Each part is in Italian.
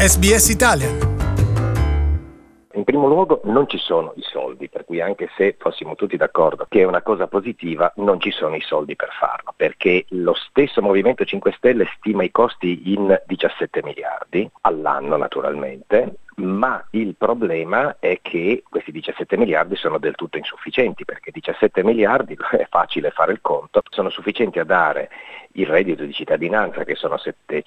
SBS Italian. In primo luogo non ci sono i soldi, per cui anche se fossimo tutti d'accordo che è una cosa positiva, non ci sono i soldi per farlo, perché lo stesso Movimento 5 Stelle stima i costi in 17 miliardi all'anno naturalmente, ma il problema è che questi 17 miliardi sono del tutto insufficienti, perché 17 miliardi, è facile fare il conto, sono sufficienti a dare il reddito di cittadinanza, che sono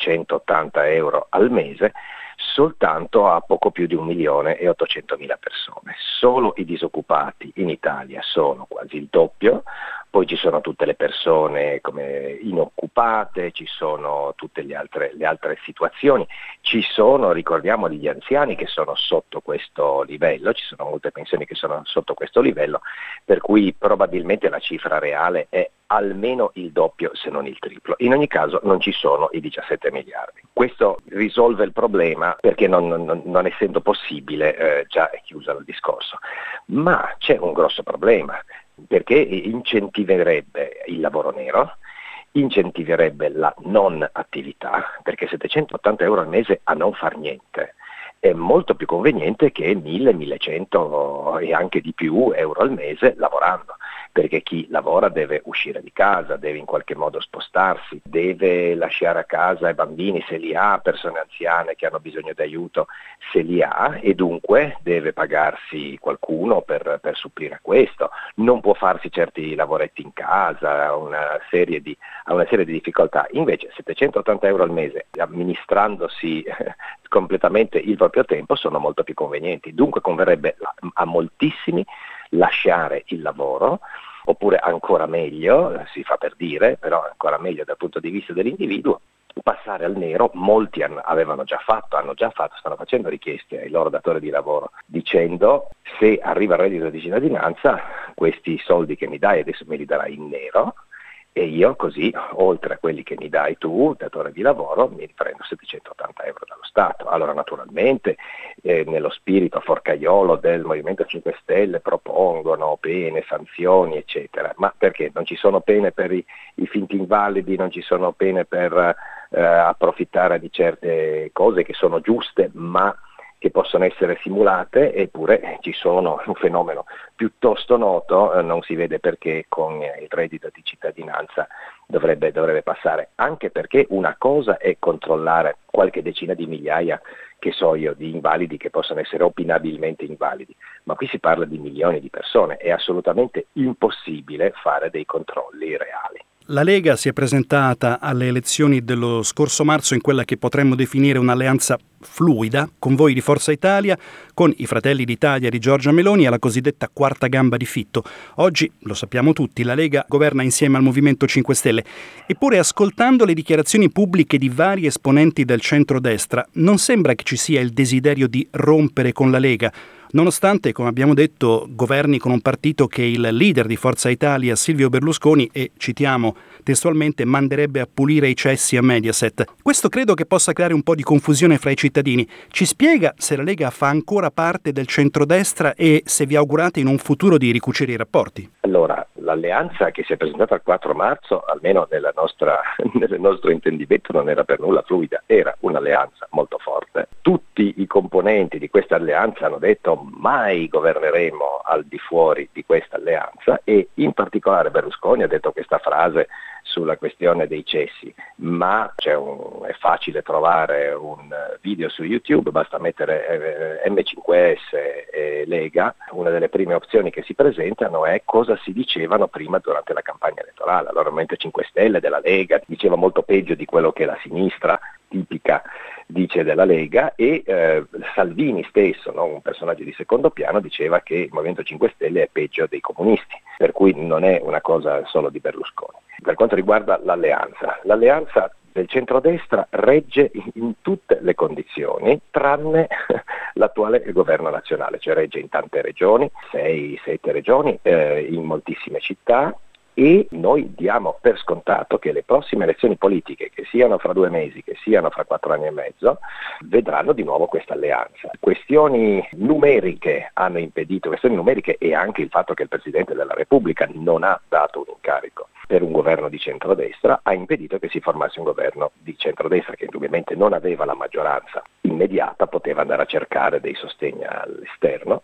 780 euro al mese, soltanto a poco più di 1.800.000 persone. Solo i disoccupati in Italia sono quasi il doppio, poi ci sono tutte le persone come inoccupate, ci sono tutte le altre situazioni, ci sono, ricordiamo, gli anziani che sono sotto questo livello, ci sono molte pensioni che sono sotto questo livello, per cui probabilmente la cifra reale è almeno il doppio se non il triplo. In ogni caso non ci sono i 17 miliardi. Questo risolve il problema perché non essendo possibile già è chiuso il discorso. Ma c'è un grosso problema perché incentiverebbe il lavoro nero, incentiverebbe la non attività, perché 780 euro al mese a non far niente è molto più conveniente che 1.000, 1.100 e anche di più euro al mese lavorando, perché chi lavora deve uscire di casa, deve in qualche modo spostarsi, deve lasciare a casa i bambini se li ha, persone anziane che hanno bisogno di aiuto se li ha, e dunque deve pagarsi qualcuno per supplire a questo, non può farsi certi lavoretti in casa, ha una serie di difficoltà. Invece 780 euro al mese, amministrandosi completamente il proprio tempo, sono molto più convenienti. Dunque converrebbe a moltissimi lasciare il lavoro, oppure ancora meglio, si fa per dire, però ancora meglio dal punto di vista dell'individuo, passare al nero. Molti hanno già fatto, stanno facendo richieste ai loro datori di lavoro dicendo: se arriva il reddito di cittadinanza, questi soldi che mi dai adesso me li darai in nero, e io così, oltre a quelli che mi dai tu, datore di lavoro, mi prendo 780 euro dallo Stato. Allora naturalmente nello spirito forcaiolo del Movimento 5 Stelle propongono pene, sanzioni eccetera, ma perché non ci sono pene per i finti invalidi, non ci sono pene per approfittare di certe cose che sono giuste ma che possono essere simulate, eppure ci sono un fenomeno piuttosto noto, non si vede perché con il reddito di cittadinanza dovrebbe passare, anche perché una cosa è controllare qualche decina di migliaia, che so io, di invalidi che possono essere opinabilmente invalidi, ma qui si parla di milioni di persone, è assolutamente impossibile fare dei controlli reali. La Lega si è presentata alle elezioni dello scorso marzo in quella che potremmo definire un'alleanza fluida, con voi di Forza Italia, con i Fratelli d'Italia di Giorgia Meloni e la cosiddetta quarta gamba di Fitto. Oggi, lo sappiamo tutti, la Lega governa insieme al Movimento 5 Stelle. Eppure, ascoltando le dichiarazioni pubbliche di vari esponenti del centrodestra, non sembra che ci sia il desiderio di rompere con la Lega, nonostante, come abbiamo detto, governi con un partito che il leader di Forza Italia, Silvio Berlusconi, e, citiamo testualmente, manderebbe a pulire i cessi a Mediaset. Questo credo che possa creare un po' di confusione fra i cittadini. Ci spiega se la Lega fa ancora parte del centrodestra e se vi augurate in un futuro di ricucire i rapporti? Allora, l'alleanza che si è presentata il 4 marzo, almeno nel nostro intendimento, non era per nulla fluida, era un'alleanza molto forte. Tutti i componenti di questa alleanza hanno detto: mai governeremo al di fuori di questa alleanza, e in particolare Berlusconi ha detto questa frase sulla questione dei cessi, ma è facile trovare un video su YouTube, basta mettere M5S e Lega. Una delle prime opzioni che si presentano è cosa si dicevano prima durante la campagna elettorale. Allora il Movimento 5 Stelle della Lega diceva molto peggio di quello che la sinistra tipica dice della Lega, e Salvini stesso, no, un personaggio di secondo piano, diceva che il Movimento 5 Stelle è peggio dei comunisti, per cui non è una cosa solo di Berlusconi. Per quanto riguarda l'alleanza del centrodestra regge in tutte le condizioni, tranne l'attuale governo nazionale, cioè regge in tante regioni, 6-7 regioni, in moltissime città, e noi diamo per scontato che le prossime elezioni politiche, che siano fra 2 mesi, che siano fra 4 anni e mezzo, vedranno di nuovo questa alleanza. Questioni numeriche e anche il fatto che il Presidente della Repubblica non ha dato un incarico per un governo di centrodestra ha impedito che si formasse un governo di centrodestra, che indubbiamente non aveva la maggioranza in immediata poteva andare a cercare dei sostegni all'esterno,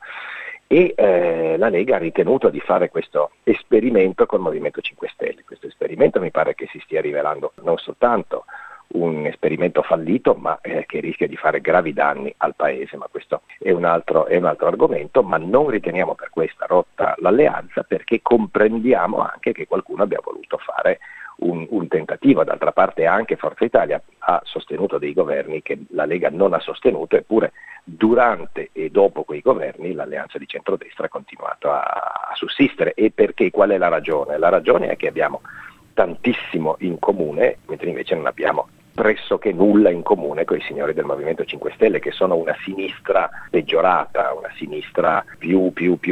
e la Lega ha ritenuto di fare questo esperimento col Movimento 5 Stelle. Questo esperimento mi pare che si stia rivelando non soltanto un esperimento fallito, ma che rischia di fare gravi danni al Paese, ma questo è un altro argomento. Ma non riteniamo per questa rotta l'alleanza, perché comprendiamo anche che qualcuno abbia voluto fare un tentativo. D'altra parte anche Forza Italia ha sostenuto dei governi che la Lega non ha sostenuto, eppure durante e dopo quei governi l'alleanza di centrodestra ha continuato a sussistere. E perché? Qual è la ragione? La ragione è che abbiamo tantissimo in comune, mentre invece non abbiamo pressoché nulla in comune con i signori del Movimento 5 Stelle, che sono una sinistra peggiorata, una sinistra più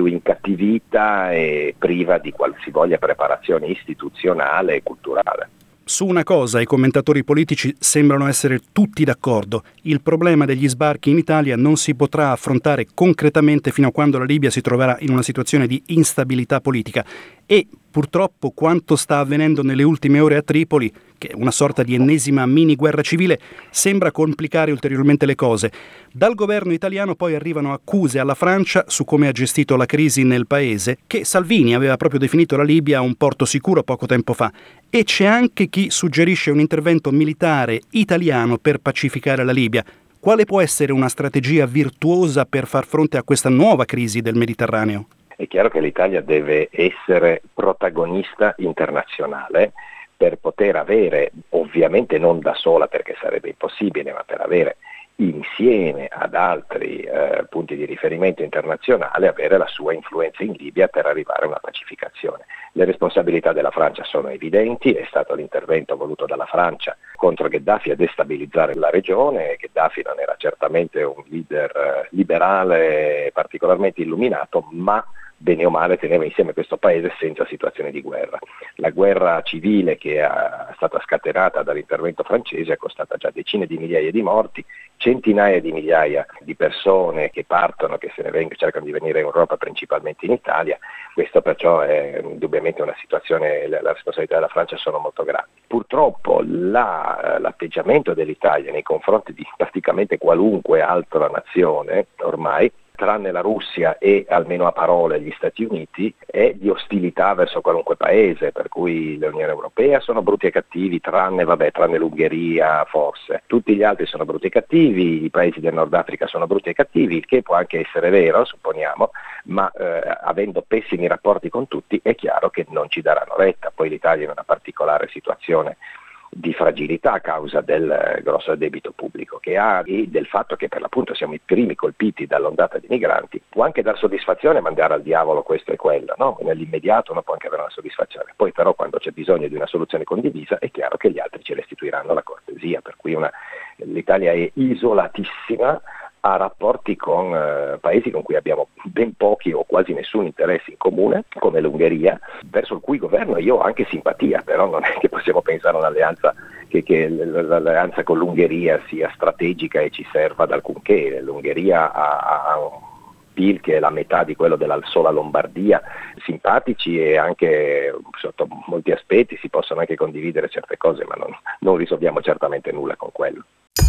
incattivita e priva di qualsivoglia preparazione istituzionale e culturale. Su una cosa i commentatori politici sembrano essere tutti d'accordo: il problema degli sbarchi in Italia non si potrà affrontare concretamente fino a quando la Libia si troverà in una situazione di instabilità politica. E purtroppo quanto sta avvenendo nelle ultime ore a Tripoli, che è una sorta di ennesima mini guerra civile, sembra complicare ulteriormente le cose. Dal governo italiano poi arrivano accuse alla Francia su come ha gestito la crisi nel paese, che Salvini aveva proprio definito la Libia un porto sicuro poco tempo fa. E c'è anche chi suggerisce un intervento militare italiano per pacificare la Libia. Quale può essere una strategia virtuosa per far fronte a questa nuova crisi del Mediterraneo? È chiaro che l'Italia deve essere protagonista internazionale per poter avere, ovviamente non da sola perché sarebbe impossibile, ma per avere insieme ad altri punti di riferimento internazionale, avere la sua influenza in Libia per arrivare a una pacificazione. Le responsabilità della Francia sono evidenti, è stato l'intervento voluto dalla Francia contro Gheddafi a destabilizzare la regione. Gheddafi non era certamente un leader liberale particolarmente illuminato, ma bene o male teneva insieme questo paese senza situazioni di guerra. La guerra civile che è stata scatenata dall'intervento francese è costata già decine di migliaia di morti, centinaia di migliaia di persone che partono, che se ne vengono, cercano di venire in Europa, principalmente in Italia. Questo perciò è indubbiamente una situazione, la responsabilità della Francia sono molto grandi. Purtroppo l'atteggiamento dell'Italia nei confronti di praticamente qualunque altra nazione ormai, tranne la Russia e almeno a parole gli Stati Uniti, è di ostilità verso qualunque paese, per cui l'Unione Europea sono brutti e cattivi, tranne l'Ungheria forse. Tutti gli altri sono brutti e cattivi, i paesi del Nord Africa sono brutti e cattivi, il che può anche essere vero, supponiamo, ma avendo pessimi rapporti con tutti è chiaro che non ci daranno retta. Poi l'Italia è in una particolare situazione di fragilità a causa del grosso debito pubblico che ha e del fatto che per l'appunto siamo i primi colpiti dall'ondata di migranti. Può anche dar soddisfazione mandare al diavolo questo e quello, no? Nell'immediato uno può anche avere una soddisfazione, poi però quando c'è bisogno di una soluzione condivisa è chiaro che gli altri ci restituiranno la cortesia, per cui l'Italia è isolatissima, ha rapporti con paesi con cui abbiamo ben pochi o quasi nessun interesse in comune, come l'Ungheria, verso il cui governo io ho anche simpatia, però non è che possiamo pensare a un'alleanza che l'alleanza con l'Ungheria sia strategica e ci serva ad alcunché. L'Ungheria ha un PIL che è la metà di quello della sola Lombardia, simpatici e anche sotto molti aspetti si possono anche condividere certe cose, ma non risolviamo certamente nulla con quello.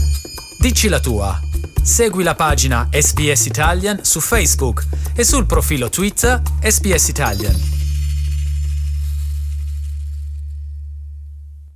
Dici la tua. Segui la pagina SBS Italian su Facebook e sul profilo Twitter SBS Italian.